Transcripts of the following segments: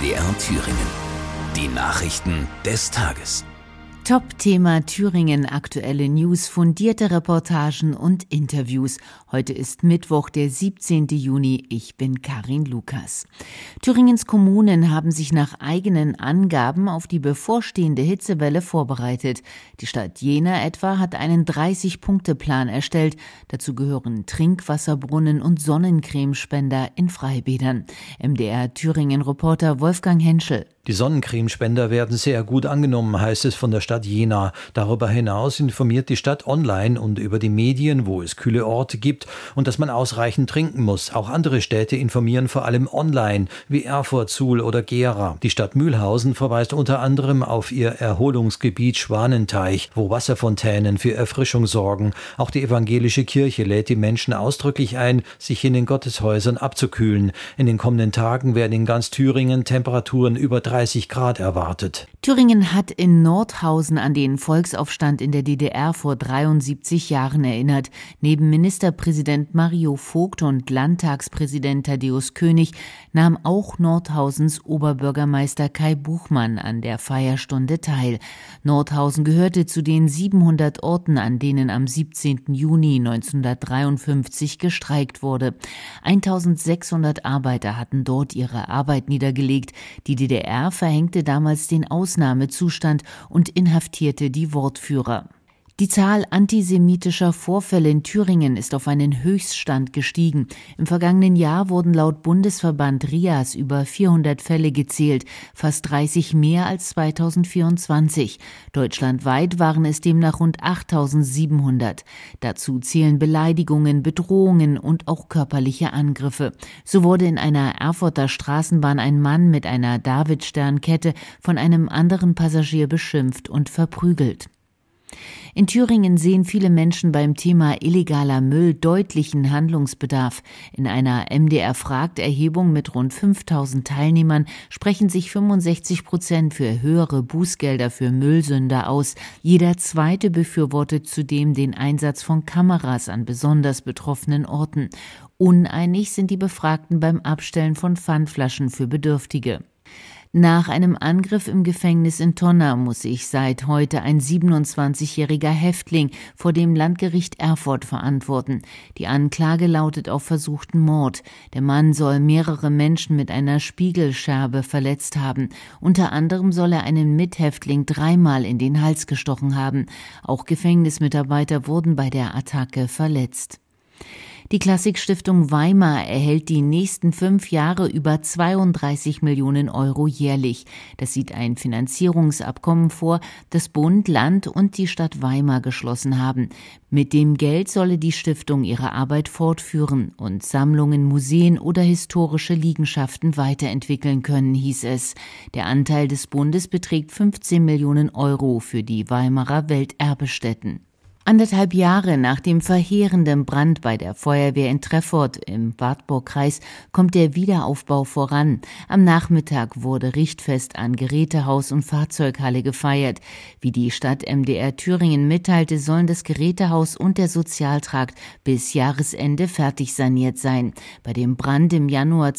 MDR Thüringen. Die Nachrichten des Tages. Top-Thema Thüringen, aktuelle News, fundierte Reportagen und Interviews. Heute ist Mittwoch, der 17. Juni. Ich bin Karin Lukas. Thüringens Kommunen haben sich nach eigenen Angaben auf die bevorstehende Hitzewelle vorbereitet. Die Stadt Jena etwa hat einen 30-Punkte-Plan erstellt. Dazu gehören Trinkwasserbrunnen und Sonnencremespender in Freibädern. MDR Thüringen-Reporter Wolfgang Henschel. Die Sonnencremespender werden sehr gut angenommen, heißt es von der Stadt Jena. Darüber hinaus informiert die Stadt online und über die Medien, wo es kühle Orte gibt und dass man ausreichend trinken muss. Auch andere Städte informieren vor allem online, wie Erfurt, Suhl oder Gera. Die Stadt Mühlhausen verweist unter anderem auf ihr Erholungsgebiet Schwanenteich, wo Wasserfontänen für Erfrischung sorgen. Auch die evangelische Kirche lädt die Menschen ausdrücklich ein, sich in den Gotteshäusern abzukühlen. In den kommenden Tagen werden in ganz Thüringen Temperaturen über 30 Grad erwartet. Thüringen hat in Nordhausen an den Volksaufstand in der DDR vor 73 Jahren erinnert. Neben Ministerpräsident Mario Vogt und Landtagspräsident Thaddäus König nahm auch Nordhausens Oberbürgermeister Kai Buchmann an der Feierstunde teil. Nordhausen gehörte zu den 700 Orten, an denen am 17. Juni 1953 gestreikt wurde. 1600 Arbeiter hatten dort ihre Arbeit niedergelegt. Die DDR verhängte damals den Ausnahmezustand und inhaftierte die Wortführer. Die Zahl antisemitischer Vorfälle in Thüringen ist auf einen Höchststand gestiegen. Im vergangenen Jahr wurden laut Bundesverband RIAS über 400 Fälle gezählt, fast 30 mehr als 2024. Deutschlandweit waren es demnach rund 8.700. Dazu zählen Beleidigungen, Bedrohungen und auch körperliche Angriffe. So wurde in einer Erfurter Straßenbahn ein Mann mit einer Davidsternkette von einem anderen Passagier beschimpft und verprügelt. In Thüringen sehen viele Menschen beim Thema illegaler Müll deutlichen Handlungsbedarf. In einer MDR-Fragt-Erhebung mit rund 5.000 Teilnehmern sprechen sich 65% für höhere Bußgelder für Müllsünder aus. Jeder Zweite befürwortet zudem den Einsatz von Kameras an besonders betroffenen Orten. Uneinig sind die Befragten beim Abstellen von Pfandflaschen für Bedürftige. Nach einem Angriff im Gefängnis in Tonna muss sich seit heute ein 27-jähriger Häftling vor dem Landgericht Erfurt verantworten. Die Anklage lautet auf versuchten Mord. Der Mann soll mehrere Menschen mit einer Spiegelscherbe verletzt haben. Unter anderem soll er einen Mithäftling 3-mal in den Hals gestochen haben. Auch Gefängnismitarbeiter wurden bei der Attacke verletzt. Die Klassik-Stiftung Weimar erhält die nächsten 5 Jahre über 32 Millionen Euro jährlich. Das sieht ein Finanzierungsabkommen vor, das Bund, Land und die Stadt Weimar geschlossen haben. Mit dem Geld solle die Stiftung ihre Arbeit fortführen und Sammlungen, Museen oder historische Liegenschaften weiterentwickeln können, hieß es. Der Anteil des Bundes beträgt 15 Millionen Euro für die Weimarer Welterbestätten. 1,5 Jahre nach dem verheerenden Brand bei der Feuerwehr in Treffort im Wartburgkreis kommt der Wiederaufbau voran. Am Nachmittag wurde Richtfest an Gerätehaus und Fahrzeughalle gefeiert. Wie die Stadt MDR Thüringen mitteilte, sollen das Gerätehaus und der Sozialtrakt bis Jahresende fertig saniert sein. Bei dem Brand im Januar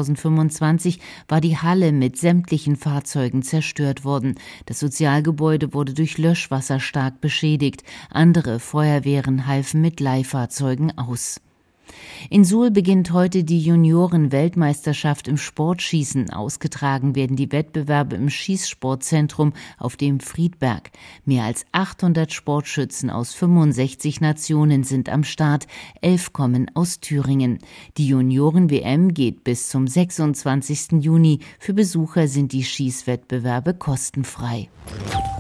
2025 war die Halle mit sämtlichen Fahrzeugen zerstört worden. Das Sozialgebäude wurde durch Löschwasser stark beschädigt. Andere Feuerwehren halfen mit Leihfahrzeugen aus. In Suhl beginnt heute die Junioren-Weltmeisterschaft im Sportschießen. Ausgetragen werden die Wettbewerbe im Schießsportzentrum auf dem Friedberg. Mehr als 800 Sportschützen aus 65 Nationen sind am Start. 11 kommen aus Thüringen. Die Junioren-WM geht bis zum 26. Juni. Für Besucher sind die Schießwettbewerbe kostenfrei.